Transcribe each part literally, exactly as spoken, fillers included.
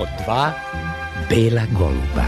od dva bela goluba.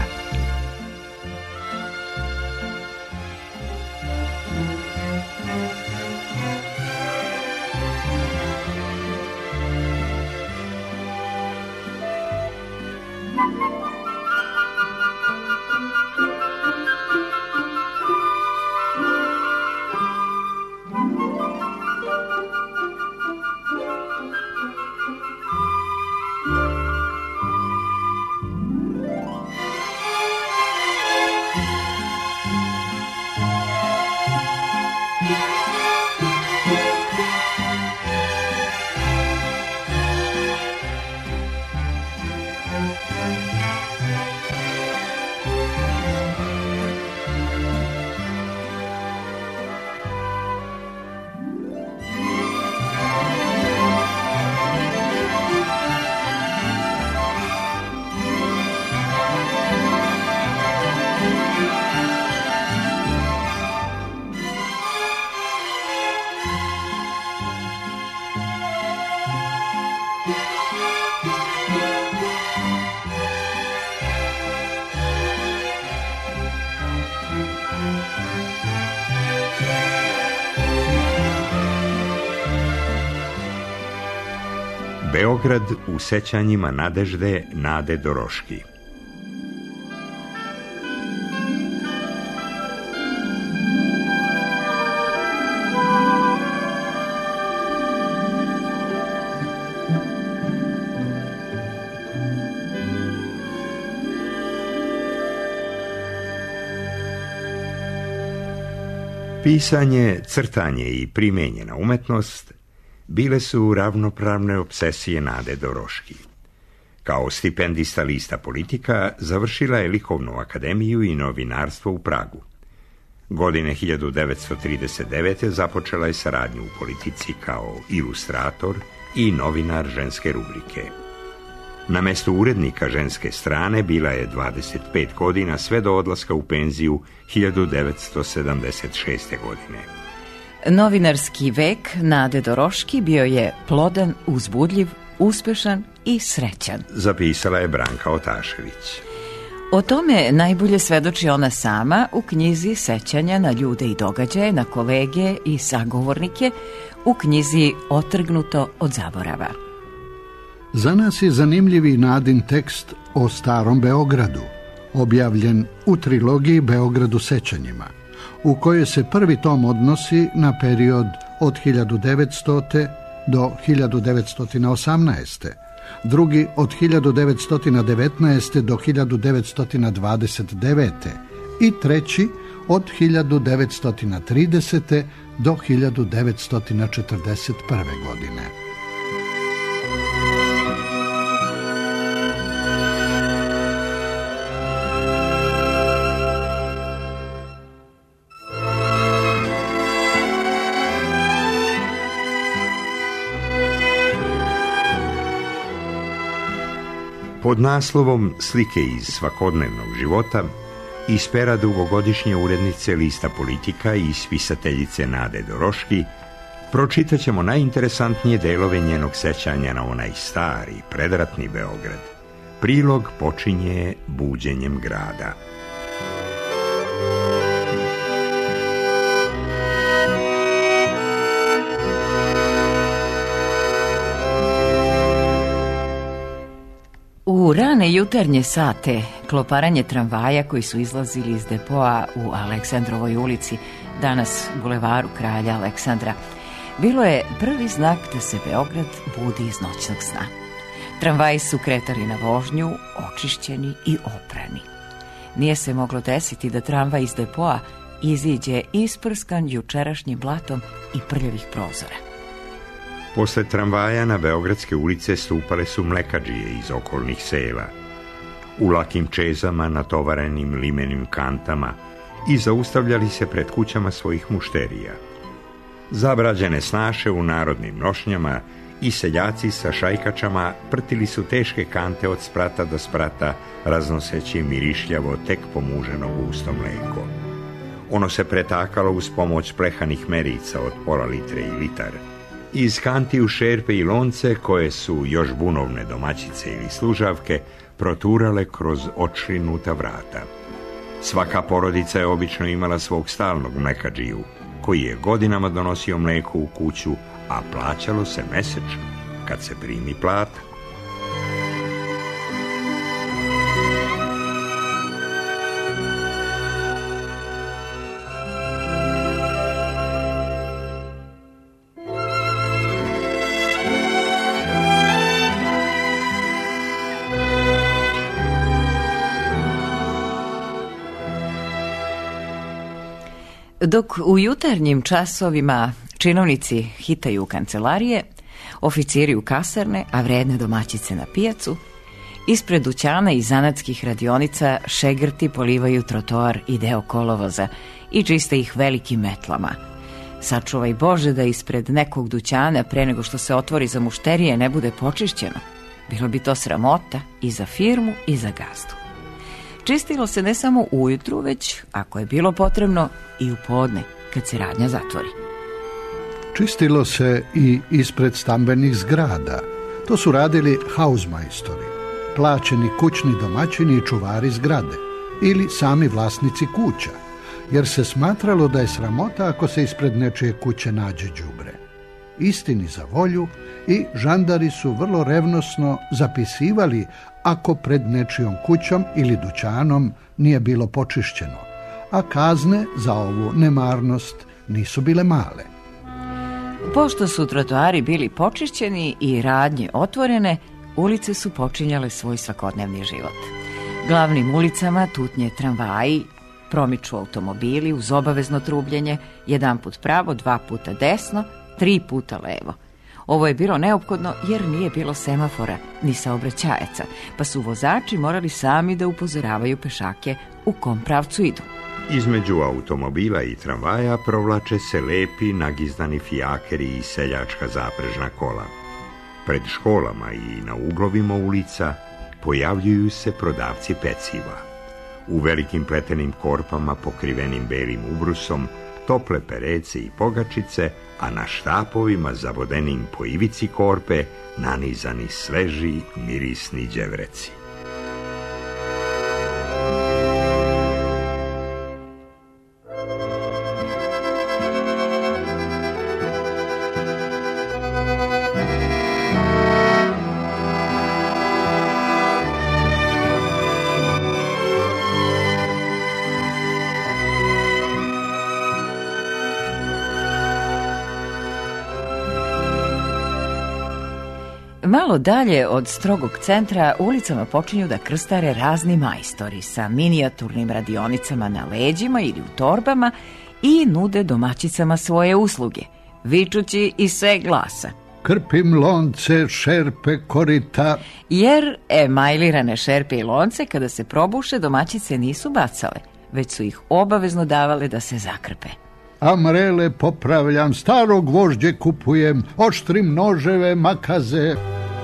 Beograd u sećanjima Nadežde Nade Doroški. Pisanje, crtanje i primijenjena umetnost bile su ravnopravne obsesije Nade Doroški. Kao stipendista lista Politika završila je likovnu akademiju i novinarstvo u Pragu. Godine hiljadu devetsto trideset devete. započela je saradnju u Politici kao ilustrator i novinar ženske rubrike. Na mestu urednika ženske strane bila je dvadeset pet godina sve do odlaska u penziju hiljadu devetsto sedamdeset šeste. godine. Novinarski vek Nade Doroški bio je plodan, uzbudljiv, uspešan i srećan, zapisala je Branka Otašević. O tome najbolje svedoči ona sama u knjizi Sećanja na ljude i događaje, na kolege i sagovornike, u knjizi Otrgnuto od zaborava. Za nas je zanimljivi Nadin tekst o starom Beogradu, objavljen u trilogiji Beograd u sećanjima, u kojoj se prvi tom odnosi na period od hiljadu devetsto. do hiljadu devetsto osamnaeste. drugi od hiljadu devetsto devetnaeste. do hiljadu devetsto dvadeset devete. i treći od hiljadu devetsto tridesete. do hiljadu devetsto četrdeset prve. godine. Pod naslovom Slike iz svakodnevnog života iz pera dugogodišnje urednice lista Politika i spisateljice Nade Doroški pročitat ćemo najinteresantnije delove njenog sećanja na onaj stari, predratni Beograd. Prilog počinje buđenjem grada. U rane jutarnje sate, kloparanje tramvaja koji su izlazili iz depoa u Aleksandrovoj ulici, danas bulevaru Kralja Aleksandra, bilo je prvi znak da se Beograd budi iz noćnog sna. Tramvaji su kretali na vožnju, očišćeni i oprani. Nije se moglo desiti da tramvaj iz depoa iziđe isprskan jučerašnjim blatom i prljavih prozora. Posle tramvaja na beogradske ulice stupale su mlekadžije iz okolnih sela, u lakim čezama natovarenim limenim kantama i zaustavljali se pred kućama svojih mušterija. Zabrađene snaše u narodnim nošnjama i seljaci sa šajkačama prtili su teške kante od sprata do sprata, raznoseći mirišljavo tek pomuženo gusto mleko. Ono se pretakalo uz pomoć plehanih merica od pola litre i litar. Iz kanti u šerpe i lonce, koje su još bunovne domaćice ili služavke, proturale kroz odšrinuta vrata. Svaka porodica je obično imala svog stalnog mlekadžiju, koji je godinama donosio mlijeko u kuću, a plaćalo se mesečno, kad se primi plata. Dok u jutarnjim časovima činovnici hitaju u kancelarije, oficiri u kasarne, a vredne domaćice na pijacu, ispred dućana i zanatskih radionica šegrti polivaju trotoar i deo kolovoza i čiste ih velikim metlama. Sačuvaj Bože da ispred nekog dućana pre nego što se otvori za mušterije ne bude počišćeno. Bilo bi to sramota i za firmu i za gazdu. Čistilo se ne samo ujutru, već, ako je bilo potrebno, i u podne, kad se radnja zatvori. Čistilo se i ispred stambenih zgrada. To su radili hausmajstori, plaćeni kućni domaćini i čuvari zgrade, ili sami vlasnici kuća, jer se smatralo da je sramota ako se ispred nečije kuće nađe đubre. Istini za volju, i žandari su vrlo revnosno zapisivali ako pred nečijom kućom ili dućanom nije bilo počišćeno, a kazne za ovu nemarnost nisu bile male. Pošto su trotoari bili počišćeni i radnje otvorene, ulice su počinjale svoj svakodnevni život. Glavnim ulicama tutnje tramvaji, promiču automobili uz obavezno trubljenje, jedan put pravo, dva puta desno, tri puta levo. Ovo je bilo neophodno jer nije bilo semafora ni saobraćajaca, pa su vozači morali sami da upozoravaju pešake u kom pravcu idu. Između automobila i tramvaja provlače se lepi nagizdani fijakeri i seljačka zaprežna kola. Pred školama i na uglovima ulica pojavljuju se prodavci peciva. U velikim pletenim korpama pokrivenim belim ubrusom, tople perece i pogačice, a na štapovima zavodenim po ivici korpe nanizani sveži mirisni đevreci. Malo dalje od strogog centra ulicama počinju da krstare razni majstori sa minijaturnim radionicama na leđima ili u torbama i nude domaćicama svoje usluge, vičući iz sve glasa: krpim lonce, šerpe, korita. Jer emajlirane šerpe i lonce kada se probuše domaćice nisu bacale, već su ih obavezno davale da se zakrpe. Amrele popravljam, staro gvožđe kupujem, oštrim noževe, makaze.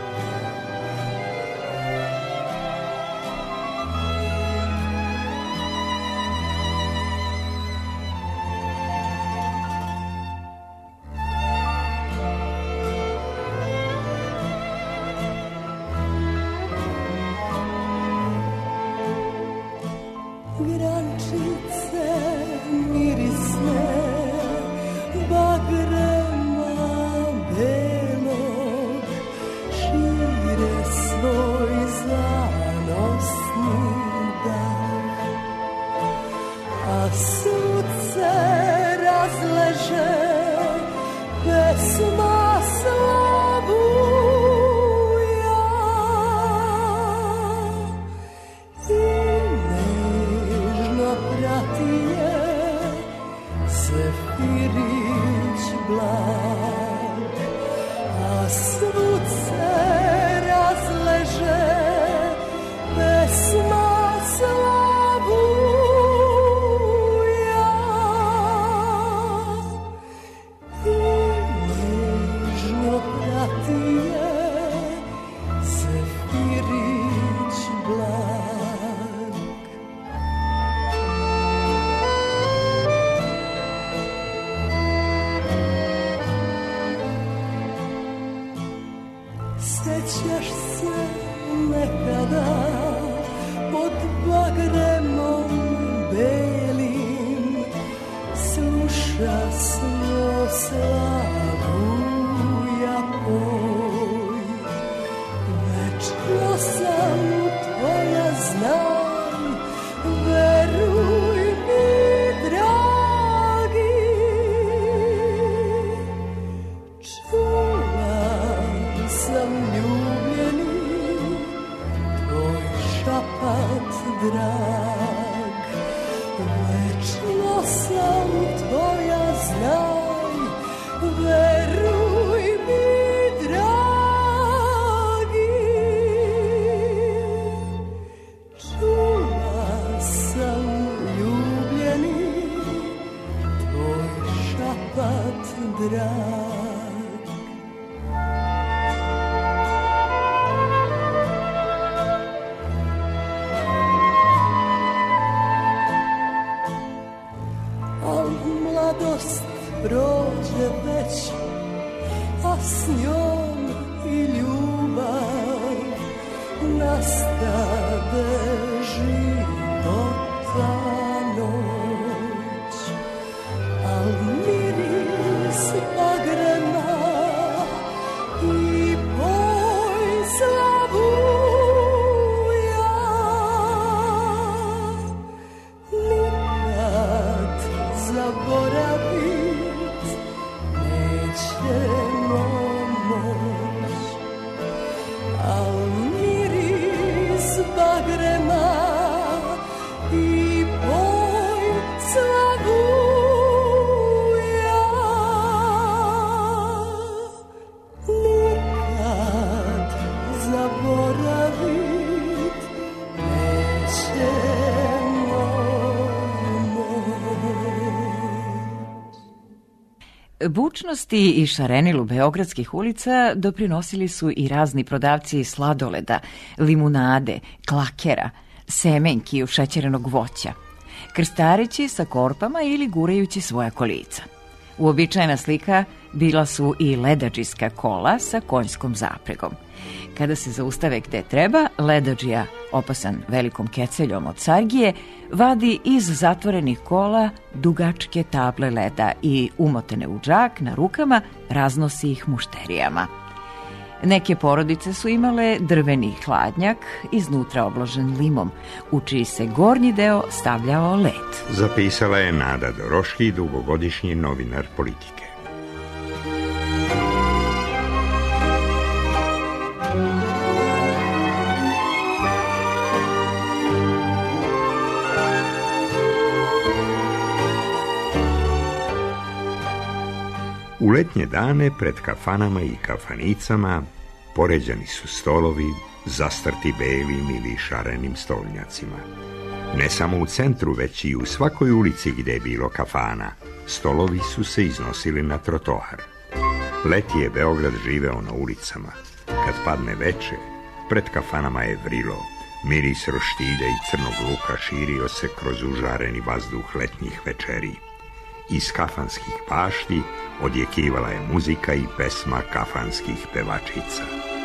Grančice mirisne, bagrema belog, šire svoj zanosni dah, a sunce razleže pesma slavuja i nežno prati je zefirić blag, a sunce razleže pesma slavuja i nežno prati je zefirić blag. Sećaš se nekada pod bagremom belim sluša svo slavu ja poj. Večno sam tvoja, znam, veruj mi, dragi. Čula sam ljubljeni tvoj šapat drag. Večno sam tvoja, znaj, veruj mi, dragi. Čula sam ljubljeni tvoj šapat drag. Al mladost prođe već, a s njom i ljubav nastade života noć. Al miris bagrema i boj slavuja nikad zaboravit nećemo moć. Al miris bagrema i boj slavuja nikad zaboravit nećemo moć. Bučnosti i šarenilu beogradskih ulica doprinosili su i razni prodavci sladoleda, limunade, klakera, semenki ušećerenog voća, krstarići sa korpama ili gurajući svoja kolica. Uobičajena slika bila su i ledadžijska kola sa konjskom zapregom. Kada se zaustave gde treba, ledadžija, opasan velikom keceljom od sargije, vadi iz zatvorenih kola dugačke table leda i umotene u džak na rukama raznosi ih mušterijama. Neke porodice su imale drveni hladnjak, iznutra obložen limom, u čiji se gornji deo stavljao led. Zapisala je Nada Doroški, dugogodišnji novinar Politike. U letnje dane pred kafanama i kafanicama poređani su stolovi, zastrti belim ili šarenim stolnjacima. Ne samo u centru, već i u svakoj ulici gde je bilo kafana, stolovi su se iznosili na trotoar. Leti je Beograd živeo na ulicama. Kad padne veče, pred kafanama je vrilo. Miris roštilja i crnog luka širio se kroz užareni vazduh letnjih večeri. Iz kafanskih bašti odjekivala je muzika i pesma kafanskih pevačica.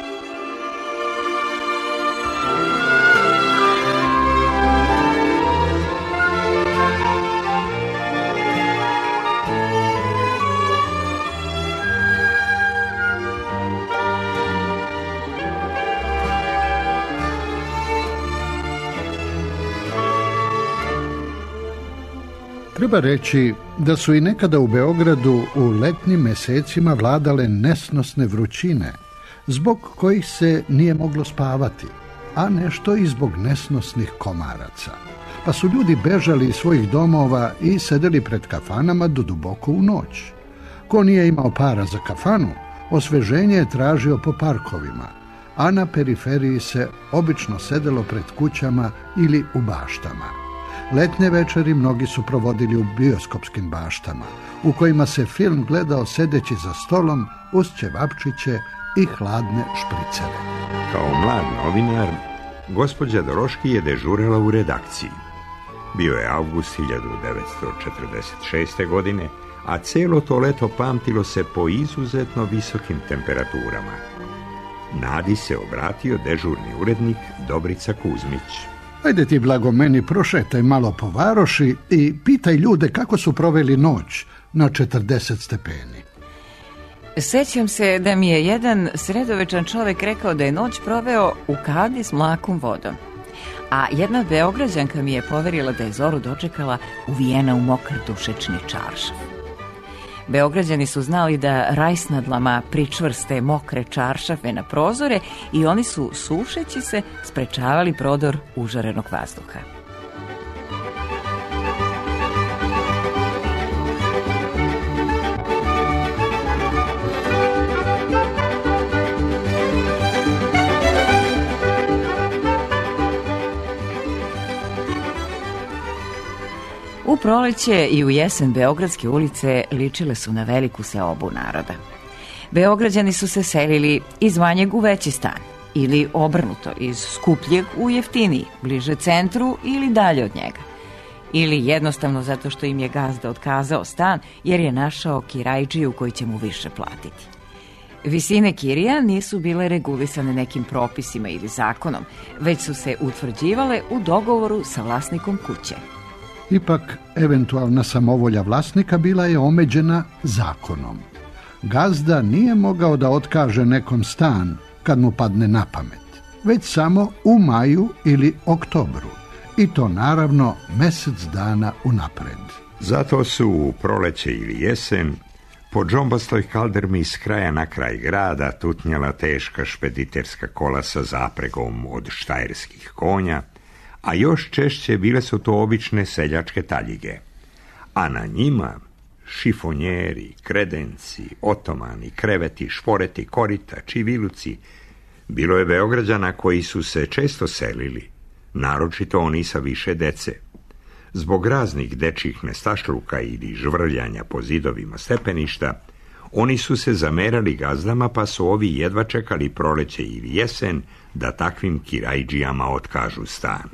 Treba reći da su i nekada u Beogradu u letnjim mesecima vladale nesnosne vrućine, zbog kojih se nije moglo spavati, a nešto i zbog nesnosnih komaraca. Pa su ljudi bežali iz svojih domova i sedeli pred kafanama do duboko u noć. Ko nije imao para za kafanu, osveženje je tražio po parkovima, a na periferiji se obično sedelo pred kućama ili u baštama. Letnje večeri mnogi su provodili u bioskopskim baštama, u kojima se film gledao sedeći za stolom uz ćevapčiće i hladne špricere. Kao mlad novinar, gospođa Doroški je dežurala u redakciji. Bio je avgust hiljadu devetsto četrdeset šeste. godine, a celo to leto pamtilo se po izuzetno visokim temperaturama. Nadi se obratio dežurni urednik Dobrica Kuzmić. Ajde ti, Blago, meni prošetaj malo po varoši i pitaj ljude kako su proveli noć na četrdeset stepeni. Sećam se da mi je jedan sredovečan čovjek rekao da je noć proveo u kadi s mlakom vodom. A jedna Beograđanka mi je poverila da je zoru dočekala uvijena u mokar dušečni čaršav. Beograđani su znali da rajsnadlama pričvrste mokre čaršafe na prozore i oni su, sušeći se, sprečavali prodor užarenog vazduha. U proleće i u jesen beogradske ulice ličile su na veliku seobu naroda. Beograđani su se selili iz manjeg u veći stan, ili obrnuto, iz skupljeg u jeftiniji, bliže centru ili dalje od njega. Ili jednostavno zato što im je gazda otkazao stan jer je našao kirajđiju koji će mu više platiti. Visine kirija nisu bile regulisane nekim propisima ili zakonom, već su se utvrđivale u dogovoru sa vlasnikom kuće. Ipak, eventualna samovolja vlasnika bila je omeđena zakonom. Gazda nije mogao da otkaže nekom stan kad mu padne na pamet, već samo u maju ili oktobru. I to naravno mjesec dana unapred. Zato su u proleće ili jesen po džombastoj kaldrmi s kraja na kraj grada tutnjala teška špediterska kola sa zapregom od štajerskih konja, a još češće bile su to obične seljačke taljige, a na njima šifonjeri, kredenci, otomani, kreveti, šporeti, korita, čiviluci. Bilo je Beograđana koji su se često selili, naročito oni sa više dece. Zbog raznih dečjih nestašluka ili žvrljanja po zidovima stepeništa, oni su se zamerali gazdama, pa su ovi jedva čekali proleće ili jesen da takvim kirajđijama otkažu stan.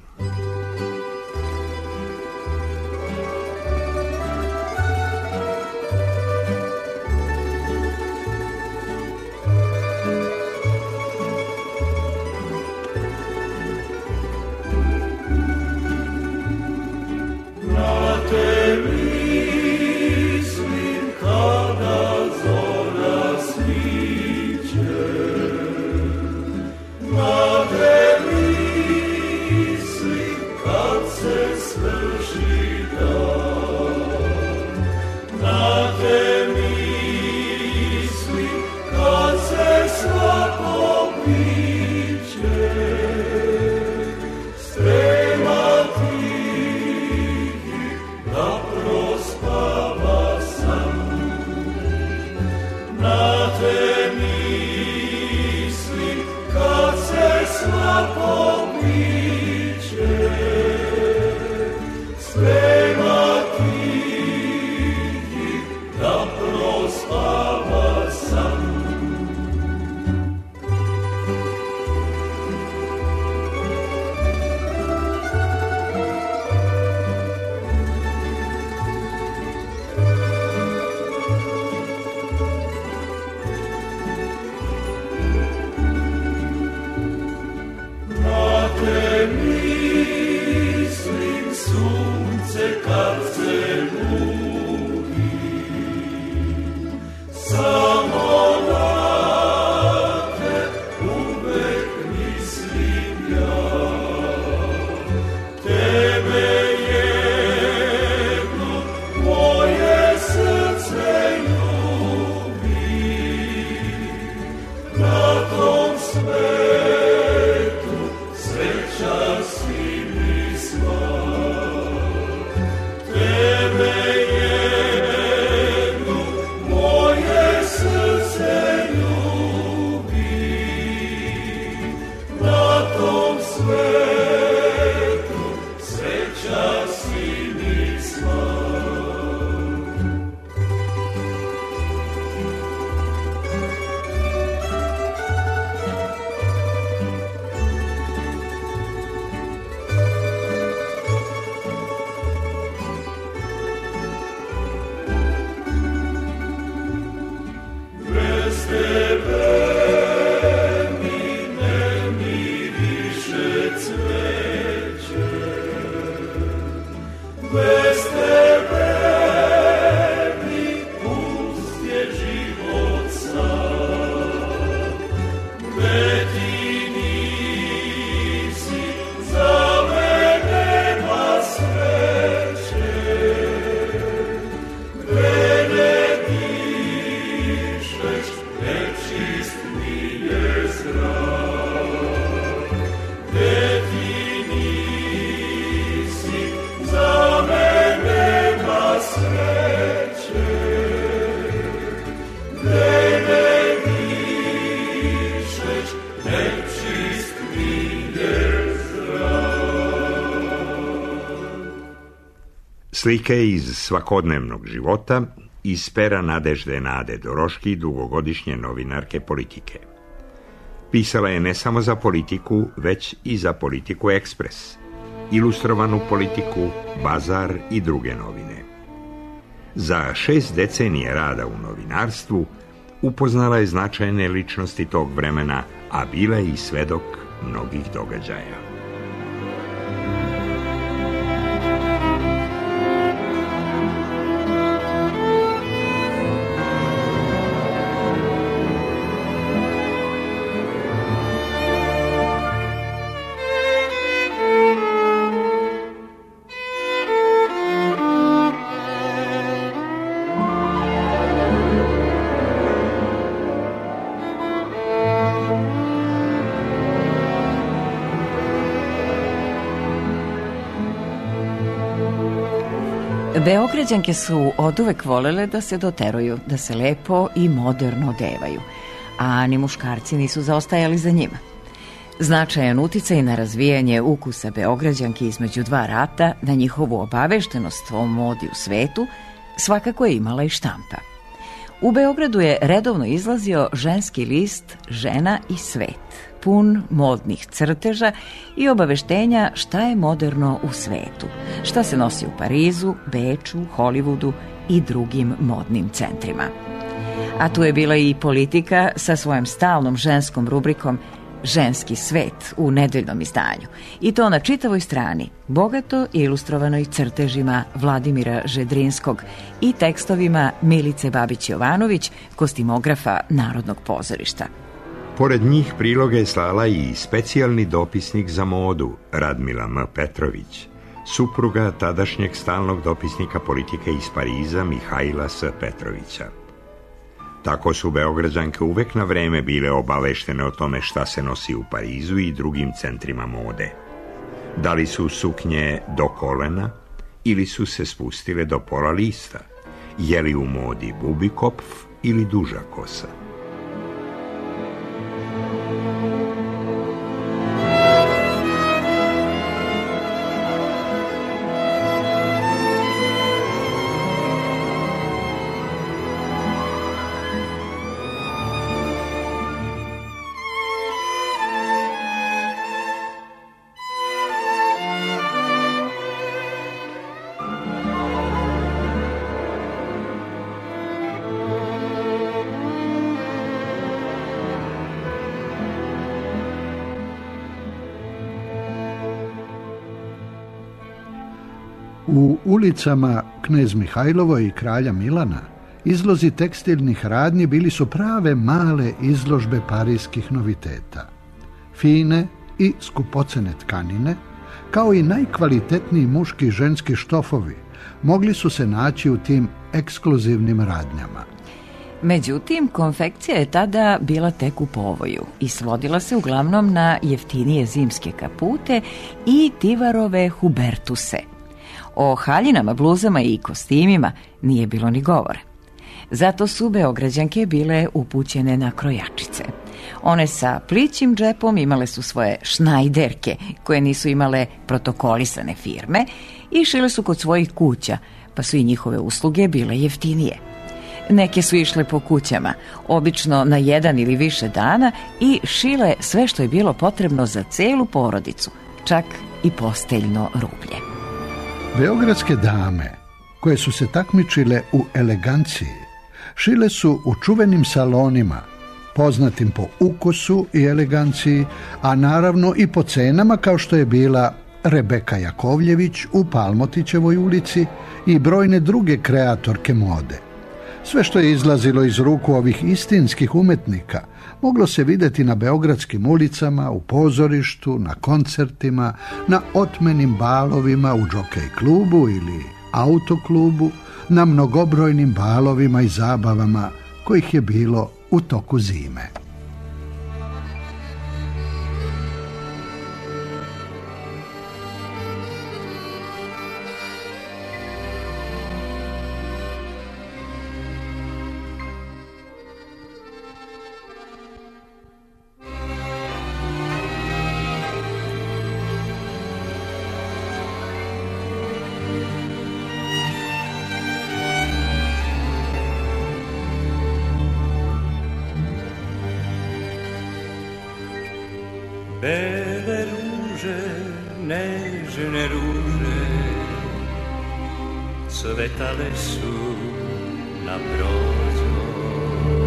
Tebe Slike iz svakodnevnog života iz pera Nadežde Nade Doroški, dugogodišnje novinarke Politike. Pisala je ne samo za Politiku, već i za Politiku Ekspres, Ilustrovanu Politiku, Bazar i druge novine. Za šest decenije rada u novinarstvu upoznala je značajne ličnosti tog vremena, a bila je i svedok mnogih događaja. Beograđanke su oduvek volele da se doteruju, da se lepo i moderno odevaju, a ni muškarci nisu zaostajali za njima. Značajan uticaj na razvijanje ukusa Beograđanki između dva rata, na njihovu obaveštenost o modi u svetu, svakako je imala i štampa. U Beogradu je redovno izlazio ženski list Žena i svet, pun modnih crteža i obaveštenja šta je moderno u svetu, šta se nosi u Parizu, Beču, Hollywoodu i drugim modnim centrima. A tu je bila i Politika sa svojom stalnom ženskom rubrikom Ženski svet u nedeljnom izdanju, i to na čitavoj strani, bogato ilustrovanoj crtežima Vladimira Žedrinskog i tekstovima Milice Babić-Jovanović, kostimografa Narodnog pozorišta. Pored njih priloge je slala i specijalni dopisnik za modu Radmila M. Petrović, supruga tadašnjeg stalnog dopisnika Politike iz Pariza Mihajla S. Petrovića. Tako su Beograđanke uvek na vreme bile obaveštene o tome šta se nosi u Parizu i drugim centrima mode. Da li su suknje do kolena ili su se spustile do pola lista, je li u modi bubikopf ili duža kosa. U ulicama Knez Mihajlovo i Kralja Milana izlozi tekstilnih radnji bili su prave male izložbe parijskih noviteta. Fine i skupocene tkanine, kao i najkvalitetniji muški i ženski štofovi, mogli su se naći u tim ekskluzivnim radnjama. Međutim, konfekcija je tada bila tek u povoju i svodila se uglavnom na jeftinije zimske kapute i tivarove hubertuse. O haljinama, bluzama i kostimima nije bilo ni govora. Zato su Beograđanke bile upućene na krojačice. One sa plićim džepom imale su svoje šnajderke, koje nisu imale protokolisane firme, i šile su kod svojih kuća, pa su i njihove usluge bile jeftinije. Neke su išle po kućama, obično na jedan ili više dana, i šile sve što je bilo potrebno za celu porodicu, čak i posteljno rublje. Beogradske dame, koje su se takmičile u eleganciji, šile su u čuvenim salonima, poznatim po ukusu i eleganciji, a naravno i po cenama, kao što je bila Rebeka Jakovljević u Palmotićevoj ulici i brojne druge kreatorke mode. Sve što je izlazilo iz ruku ovih istinskih umetnika moglo se vidjeti na beogradskim ulicama, u pozorištu, na koncertima, na otmenim balovima u džokej klubu ili autoklubu, na mnogobrojnim balovima i zabavama kojih je bilo u toku zime. Bele ruže, nežne ruže, cvetale su na prozoru.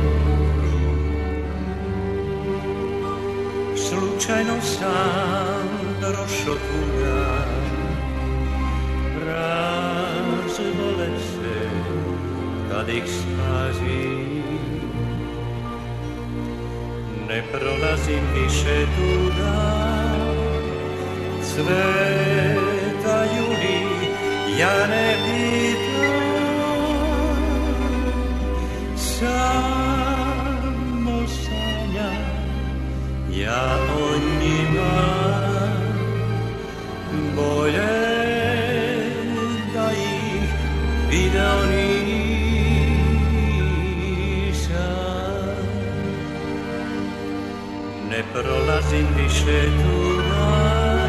Slučajno sam došao tuda, razbole se kad ih spazim. Ne prolazim više tuda, cvetaju li, ja ne pitam, samo sanjam ja o njima. Bolje da ih video nisam. Ne prolazim više tuda,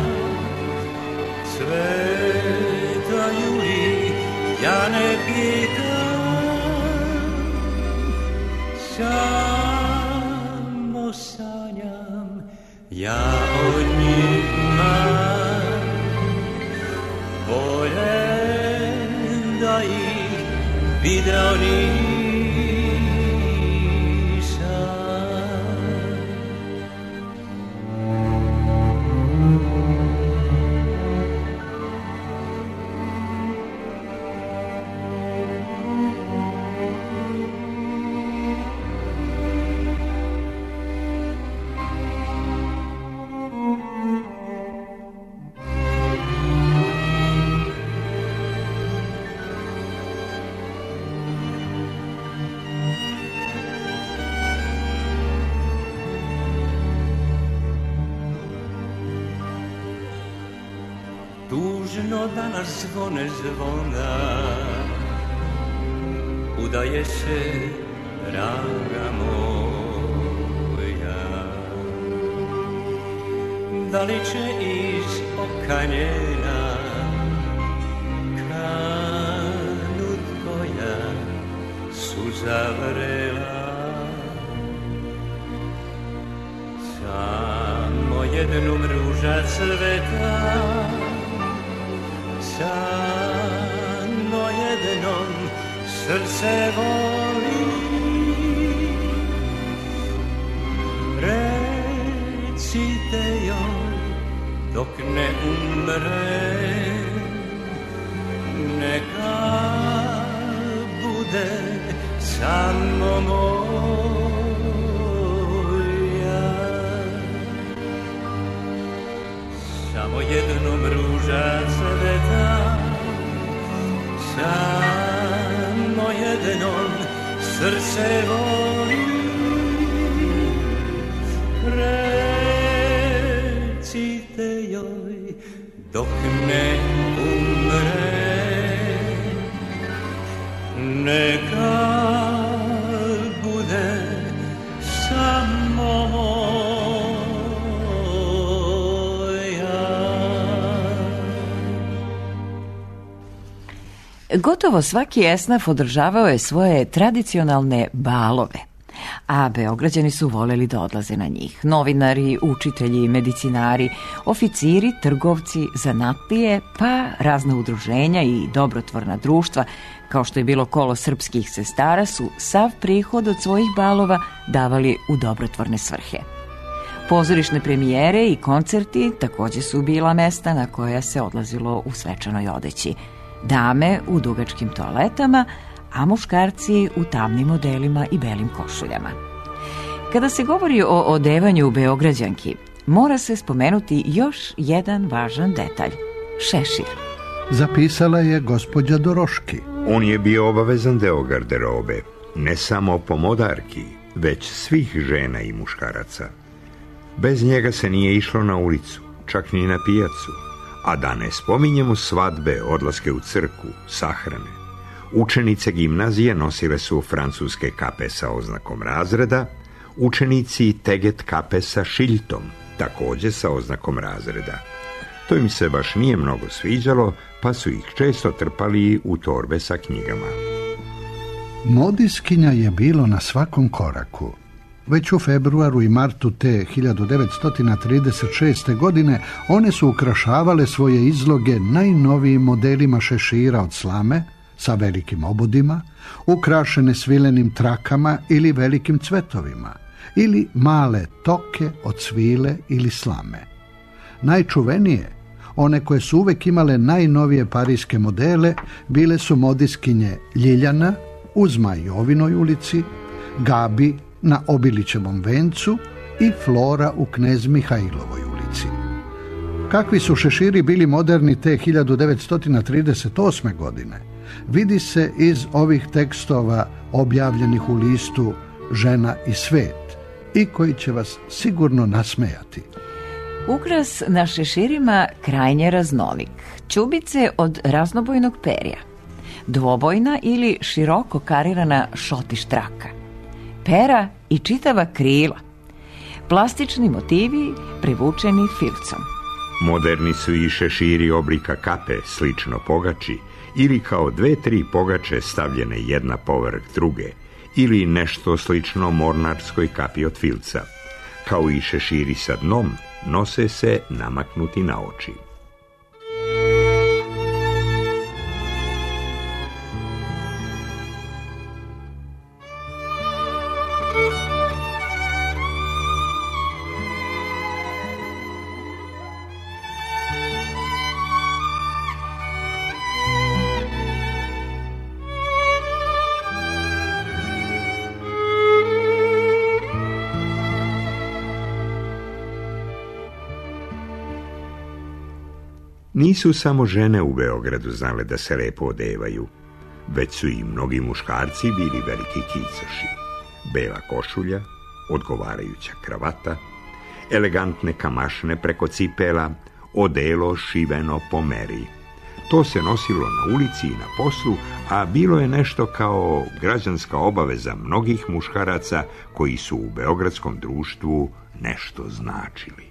cvetaju li, ja ne pitam, samo sanjam ja o njima. Bolje da ih video nisam. Tužno danas zvone zvona, udaje se draga moja. Da li će iz oka njena kanut koja suza vrela? Samo jednu mruža cveta, samo jednom srce voli. Recite joj dok ne umre, neka bude samo moja. Samo jednom ruža cveta, samo jednom srce voli. Recite joj dok ne umre, neka bude samo Gotovo svaki esnaf održavao je svoje tradicionalne balove, a Beograđani su voleli da odlaze na njih. Novinari, učitelji, medicinari, oficiri, trgovci, zanatlije, pa razna udruženja i dobrotvorna društva, kao što je bilo kolo srpskih sestara, su sav prihod od svojih balova davali u dobrotvorne svrhe. Pozorišne premijere i koncerti također su bila mesta na koja se odlazilo u svečanoj odeći. Dame u dugačkim toaletama, a muškarci u tamnim odelima i belim košuljama. Kada se govori o odevanju Beograđanki, mora se spomenuti još jedan važan detalj – šešir. Zapisala je gospođa Doroški. On je bio obavezan deo garderobe, ne samo pomodarki, već svih žena i muškaraca. Bez njega se nije išlo na ulicu, čak ni na pijacu, a da ne spominjemo svadbe, odlaske u crkvu, sahrane. Učenice gimnazije nosile su francuske kape sa oznakom razreda, učenici teget kape sa šiljtom, također sa oznakom razreda. To im se baš nije mnogo sviđalo, pa su ih često trpali u torbe sa knjigama. Modiskinja je bilo na svakom koraku. Već u februaru i martu te hiljadu devetsto trideset šeste. godine one su ukrašavale svoje izloge najnovijim modelima šešira od slame, sa velikim obodima, ukrašene svilenim trakama ili velikim cvetovima, ili male toke od svile ili slame. Najčuvenije, one koje su uvek imale najnovije parijske modele, bile su modiskinje Ljiljana u Zmajovinoj ulici, Gabi na Obilićevom vencu i Flora u Knez Mihajlovoj ulici. Kakvi su šeširi bili moderni te hiljadu devetsto trideset osme. godine, vidi se iz ovih tekstova objavljenih u listu Žena i svet i koji će vas sigurno nasmejati. Ukras na šeširima krajnje raznolik. Ćubice od raznobojnog perja, dvobojna ili široko karirana šotiš traka, pera i čitava krila, plastični motivi privučeni filcom. Moderni su i šeširi oblika kape, slično pogači, ili kao dve, tri pogače stavljene jedna povrh druge, ili nešto slično mornarskoj kapi od filca. Kao i šeširi sa dnom, nose se namaknuti na oči. Nisu samo žene u Beogradu znale da se lepo odevaju, već su i mnogi muškarci bili veliki kicoši. Bela košulja, odgovarajuća kravata, elegantne kamašne preko cipela, odelo šiveno po meri. To se nosilo na ulici i na poslu, a bilo je nešto kao građanska obaveza mnogih muškaraca koji su u beogradskom društvu nešto značili.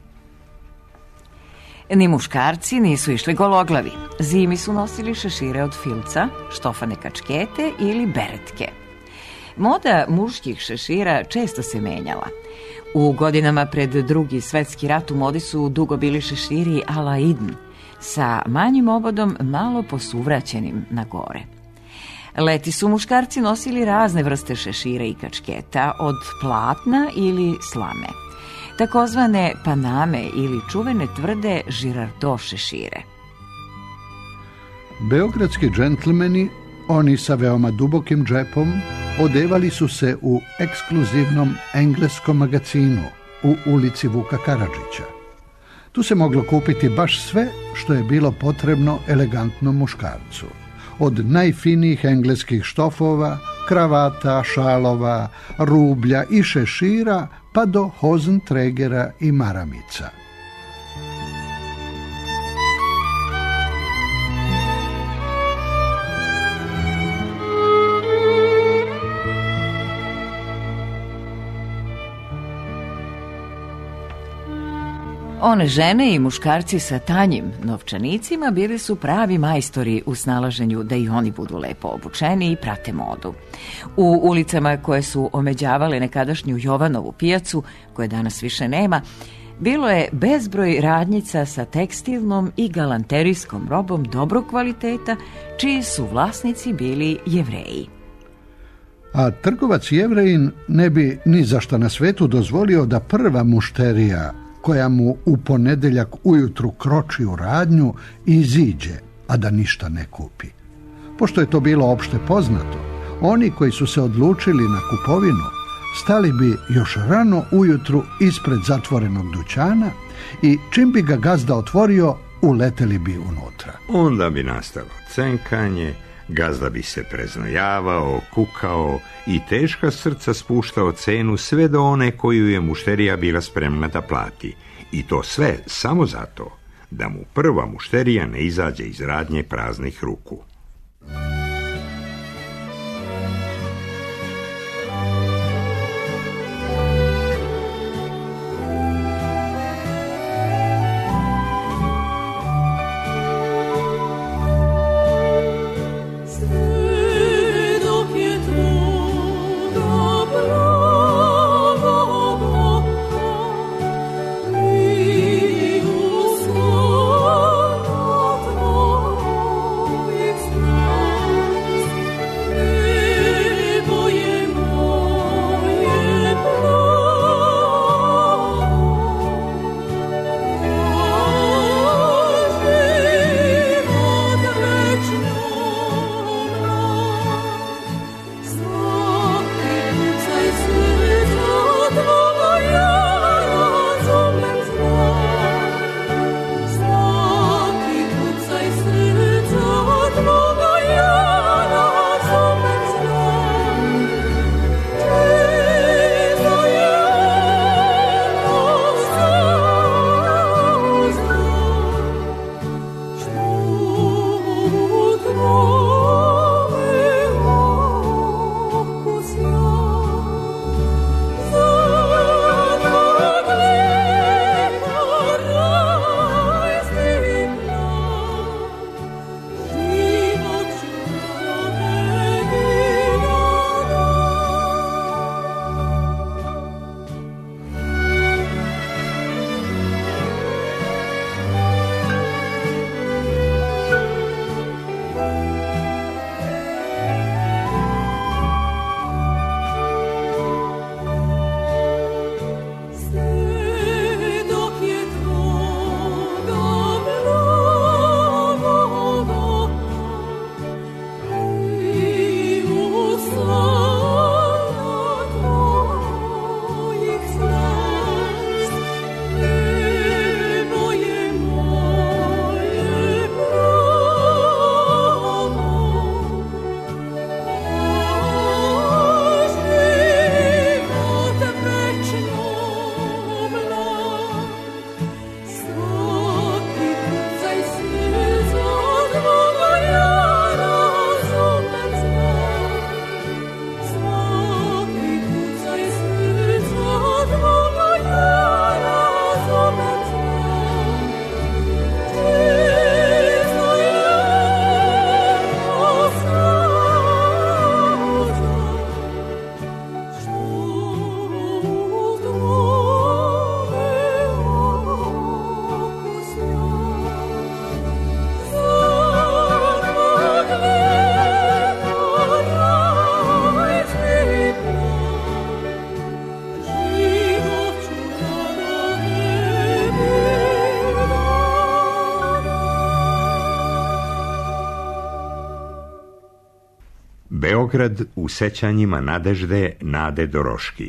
Ni muškarci nisu išli gologlavi. Zimi su nosili šešire od filca, štofane kačkete ili beretke. Moda muških šešira često se menjala. U godinama pred drugi svetski rat u modi su dugo bili šeširi a la Idn, sa manjim obodom malo posuvraćenim na gore. Leti su muškarci nosili razne vrste šešira i kačketa, od platna ili slame, takozvane paname ili čuvene tvrde žirardo šešire. Beogradski džentlmeni, oni sa veoma dubokim džepom, odevali su se u ekskluzivnom engleskom magazinu u ulici Vuka Karadžića. Tu se moglo kupiti baš sve što je bilo potrebno elegantnom muškarcu. Od najfinijih engleskih štofova, kravata, šalova, rublja i šešira, pa do hozentregera i maramica. One žene i muškarci sa tanjim novčanicima bili su pravi majstori u snalaženju da i oni budu lepo obučeni i prate modu. U ulicama koje su omeđavale nekadašnju Jovanovu pijacu, koje danas više nema, bilo je bezbroj radnjica sa tekstilnom i galanterijskom robom dobrog kvaliteta, čiji su vlasnici bili Jevreji. A trgovac Jevrejin ne bi ni zašto na svetu dozvolio da prva mušterija koja mu u ponedeljak ujutru kroči u radnju i iziđe, a da ništa ne kupi. Pošto je to bilo opšte poznato, oni koji su se odlučili na kupovinu stali bi još rano ujutru ispred zatvorenog dućana i čim bi ga gazda otvorio, uleteli bi unutra. Onda bi nastalo cenkanje, gazda bi se preznojavao, kukao i teška srca spuštao cenu sve do one koju je mušterija bila spremna da plati. I to sve samo zato da mu prva mušterija ne izađe iz radnje praznih ruku. Sve dok je tvoga prava Beograd u sećanjima Nadežde Nade Doroški.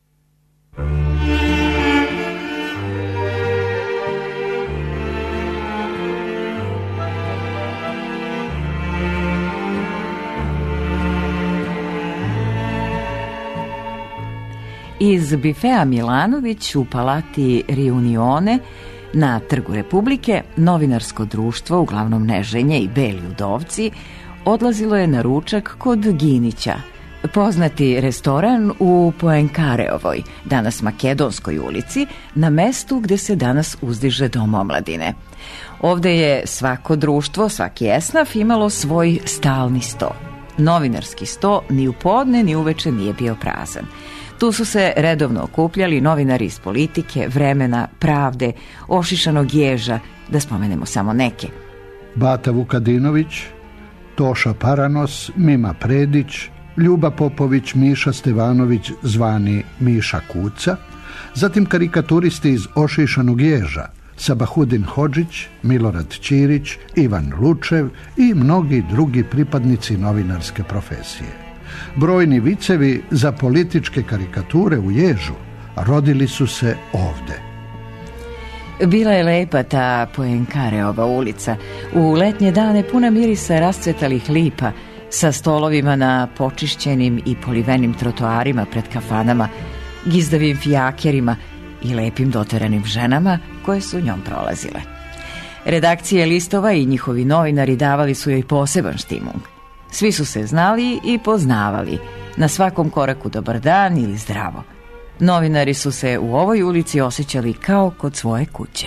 Iz bifea Milanović u palati Riunione na Trgu Republike novinarsko društvo, uglavnom Neženje i Beli udovci, odlazilo je na ručak kod Ginića, poznati restoran u Poenkareovoj, danas Makedonskoj ulici, na mestu gde se danas uzdiže Dom omladine. Ovde je svako društvo, svaki esnaf imalo svoj stalni sto. Novinarski sto ni u podne ni uveče nije bio prazan. Tu su se redovno okupljali novinari iz Politike, Vremena, Pravde, Ošišanog ježa, da spomenemo samo neke. Bata Vukadinović, Toša Paranos, Mima Predić, Ljuba Popović, Miša Stevanović, zvani Miša Kuca, zatim karikaturisti iz Ošišanog ježa, Sabahudin Hodžić, Milorad Ćirić, Ivan Lučev i mnogi drugi pripadnici novinarske profesije. Brojni vicevi za političke karikature u ježu rodili su se ovde. Bila je lepa ta Poenkareova ulica. U letnje dane puna mirisa rascvetalih lipa, sa stolovima na počišćenim i polivenim trotoarima pred kafanama, gizdavim fijakerima i lepim doteranim ženama koje su njom prolazile. Redakcije listova i njihovi novinari davali su joj poseban štimung. Svi su se znali i poznavali, na svakom koraku dobar dan ili zdravo. Novinari su se u ovoj ulici osjećali kao kod svoje kuće.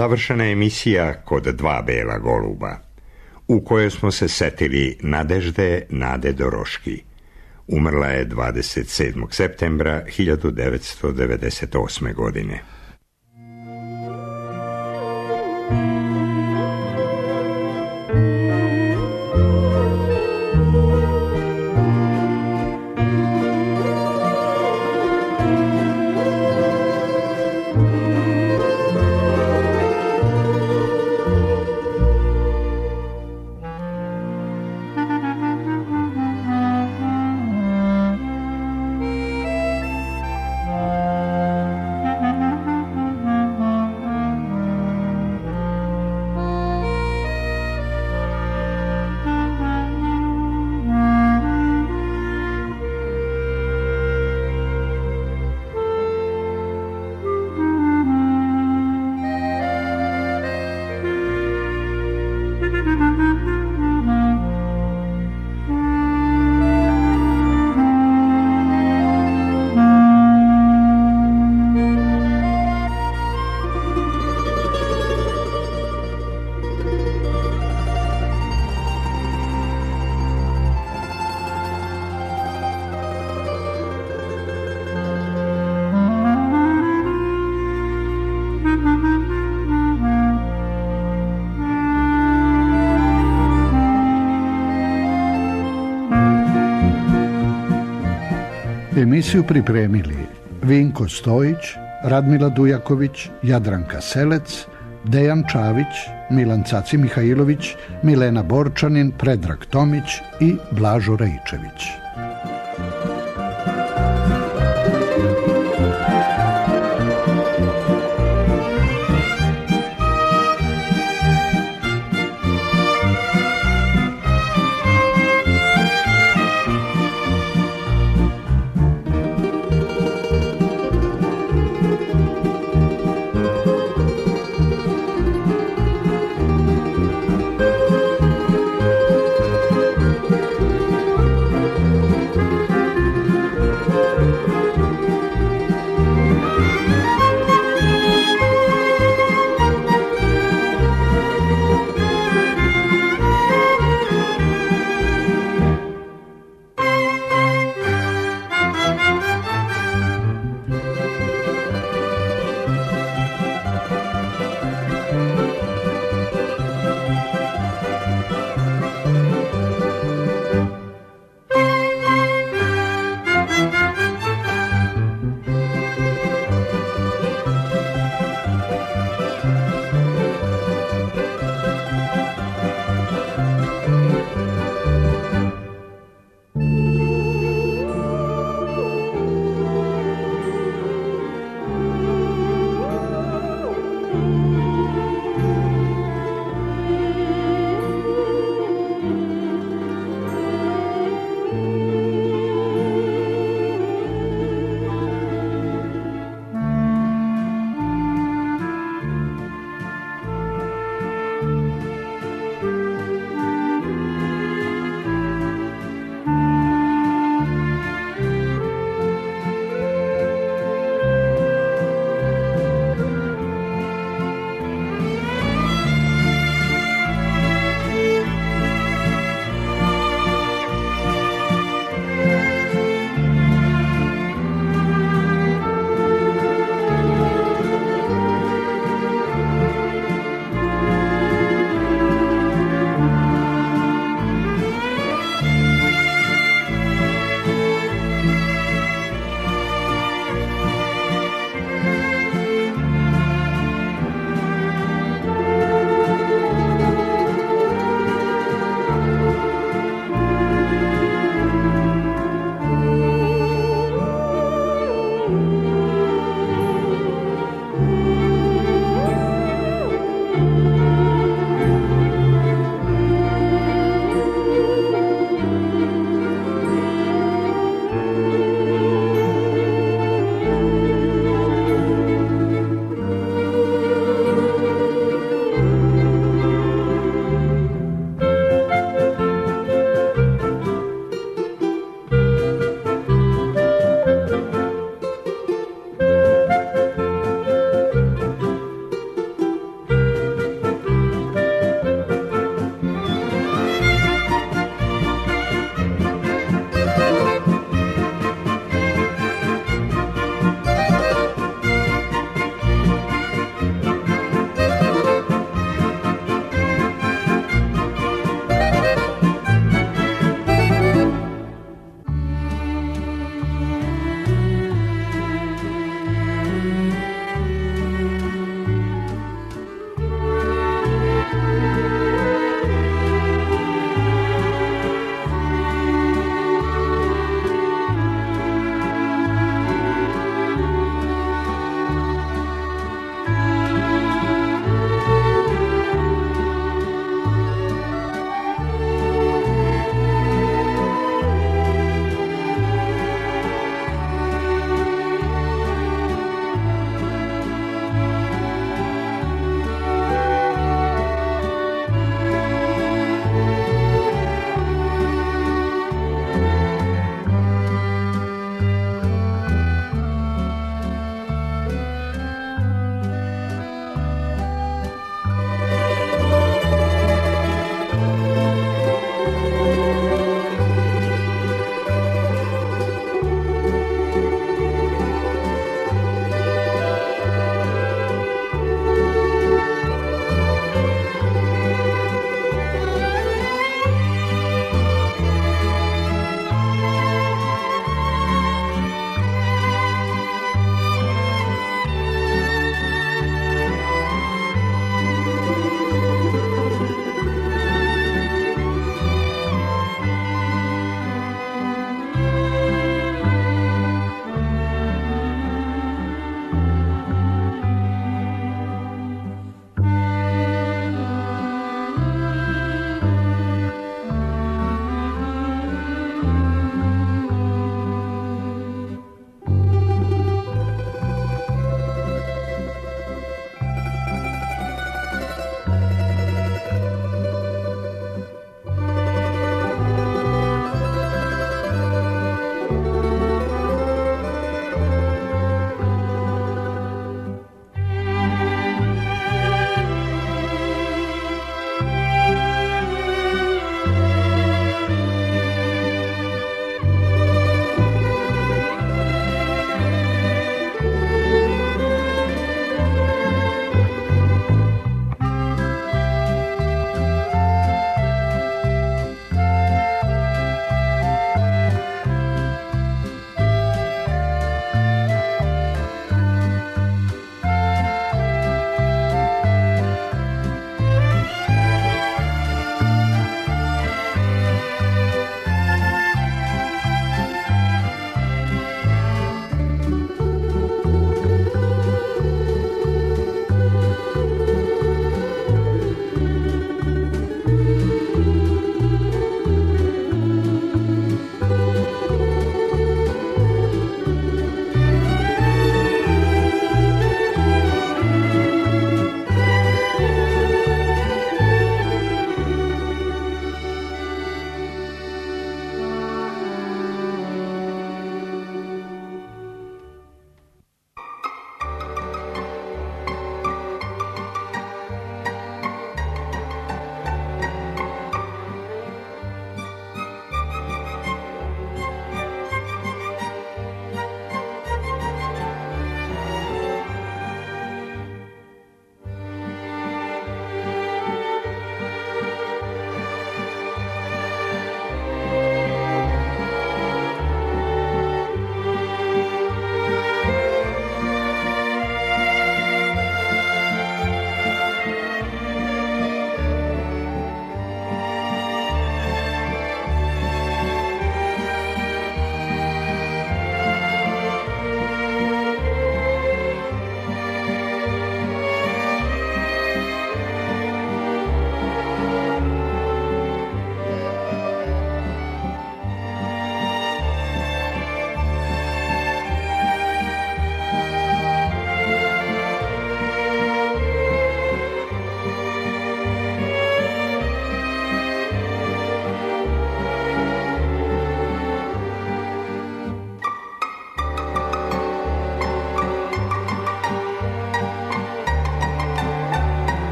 Završena je emisija Kod dva bela goluba, u kojoj smo se setili Nadežde Nade Doroški. Umrla je dvadeset sedmog septembra hiljadu devetsto devedeset osme. godine. Emisiju pripremili Vinko Stojić, Radmila Dujaković, Jadranka Selec, Dejan Čavić, Milan Caci Mihajlović, Milena Borčanin, Predrag Tomić i Blažo Raičević.